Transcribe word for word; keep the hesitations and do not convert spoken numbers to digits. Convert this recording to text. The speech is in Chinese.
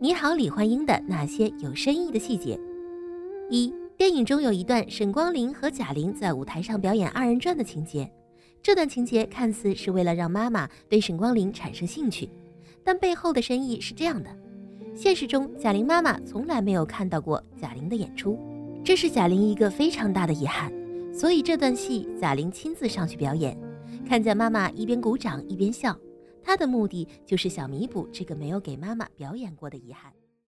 你好，李焕英的那些有深意的细节。一、电影中有一段沈光林和贾玲在舞台上表演二人转的情节，这段情节看似是为了让妈妈对沈光林产生兴趣，但背后的深意是这样的：现实中贾玲妈妈从来没有看到过贾玲的演出，这是贾玲一个非常大的遗憾，所以这段戏贾玲亲自上去表演，看见妈妈一边鼓掌一边笑，她的目的就是想弥补这个没有给妈妈表演过的遗憾。